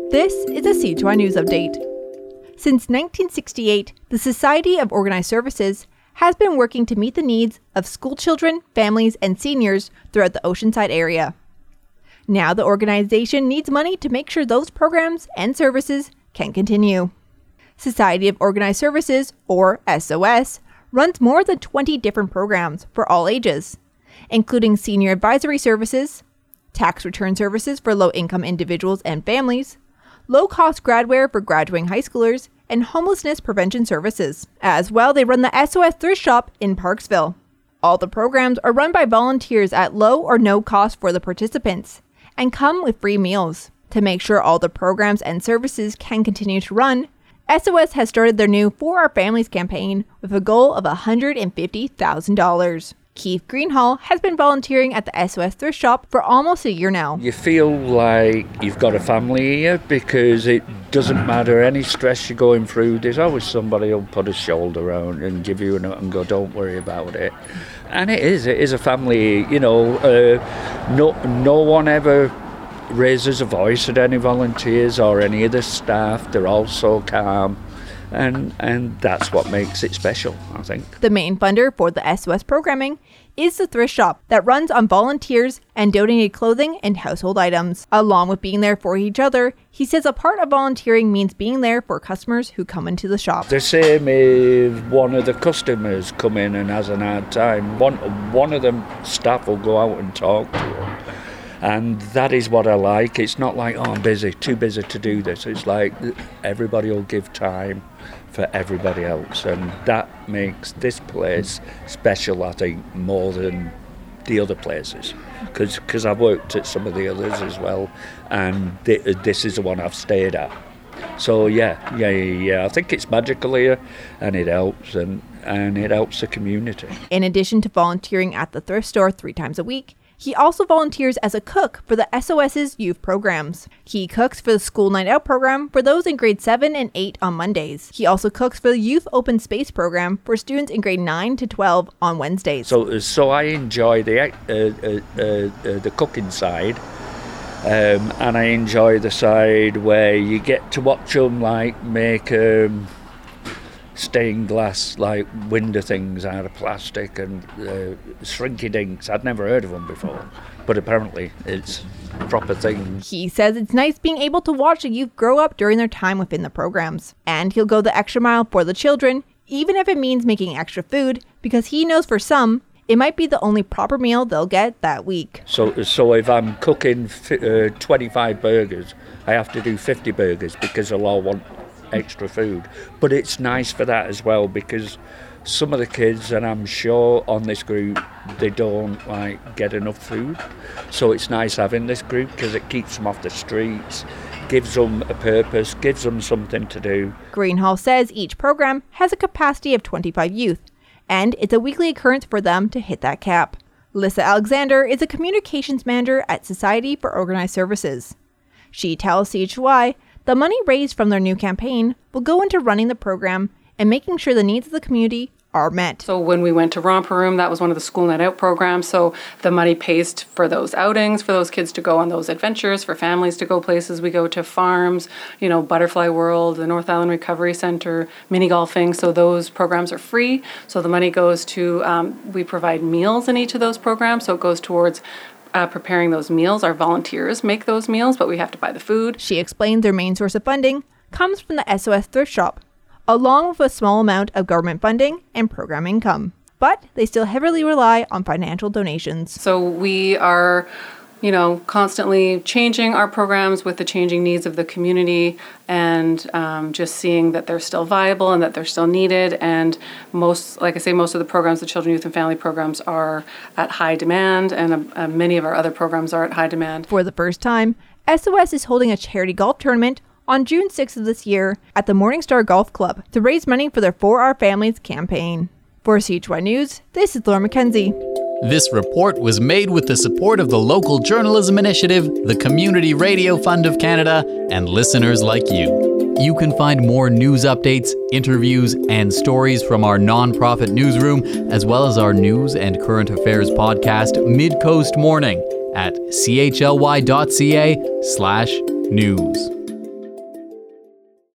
This is a CHY News Update. Since 1968, the Society of Organized Services has been working to meet the needs of school children, families, and seniors throughout the Oceanside area. Now the organization needs money to make sure those programs and services can continue. Society of Organized Services, or SOS, runs more than 20 different programs for all ages, including senior advisory services, tax return services for low-income individuals and families, low-cost gradware for graduating high schoolers, and homelessness prevention services. As well, they run the SOS Thrift Shop in Parksville. All the programs are run by volunteers at low or no cost for the participants and come with free meals. To make sure all the programs and services can continue to run, SOS has started their new For Our Families campaign with a goal of $150,000. Keith Greenhall has been volunteering at the SOS Thrift Shop for almost a year now. You feel like you've got a family here because it doesn't matter any stress you're going through. There's always somebody who'll put a shoulder around and give you a note and go, don't worry about it. And it is a family, no one ever raises a voice at any volunteers or any of the staff. They're all so calm. And that's what makes it special, I think. The main funder for the SOS programming is the Thrift Shop that runs on volunteers and donated clothing and household items. Along with being there for each other, he says a part of volunteering means being there for customers who come into the shop. The same if one of the customers come in and has an hard time. One of them staff will go out and talk to them. And that is what I like. It's not like, I'm busy, too busy to do this. It's like everybody will give time for everybody else. And that makes this place special, I think, more than the other places. Because I've worked at some of the others as well. And this is the one I've stayed at. So yeah. I think it's magical here and it helps and it helps the community. In addition to volunteering at the thrift store 3 times a week, he also volunteers as a cook for the SOS's youth programs. He cooks for the School Night Out program for those in grade 7 and 8 on Mondays. He also cooks for the Youth Open Space program for students in grade 9 to 12 on Wednesdays. So I enjoy the cooking side, and I enjoy the side where you get to watch them make stained glass window things out of plastic and shrinky dinks. I'd never heard of them before, but apparently it's a proper thing. He says it's nice being able to watch the youth grow up during their time within the programs, and he'll go the extra mile for the children, even if it means making extra food, because he knows for some it might be the only proper meal they'll get that week. So if I'm cooking 25 burgers, I have to do 50 burgers because they'll all want extra food. But it's nice for that as well, because some of the kids, and I'm sure on this group, they don't get enough food. So it's nice having this group because it keeps them off the streets, gives them a purpose, gives them something to do. Greenhall says each program has a capacity of 25 youth, and it's a weekly occurrence for them to hit that cap. Lissa Alexander is a communications manager at Society for Organized Services. She tells CHY the money raised from their new campaign will go into running the program and making sure the needs of the community are met. So when we went to Romper Room, that was one of the School Night Out programs. So the money pays for those outings, for those kids to go on those adventures, for families to go places. We go to farms, Butterfly World, the North Island Recovery Center, mini golfing. So those programs are free. So the money goes to, we provide meals in each of those programs. So it goes towards preparing those meals. Our volunteers make those meals, but we have to buy the food. She explained their main source of funding comes from the SOS Thrift Shop, along with a small amount of government funding and program income. But they still heavily rely on financial donations. So we are constantly changing our programs with the changing needs of the community and just seeing that they're still viable and that they're still needed. And most of the programs, the children, youth, and family programs, are at high demand, and many of our other programs are at high demand. For the first time, SOS is holding a charity golf tournament on June 6th of this year at the Morningstar Golf Club to raise money for their For Our Families campaign. For CHY News, this is Laura McKenzie. This report was made with the support of the Local Journalism Initiative, the Community Radio Fund of Canada, and listeners like you. You can find more news updates, interviews, and stories from our nonprofit newsroom, as well as our news and current affairs podcast, Mid-Coast Morning, at chly.ca/news.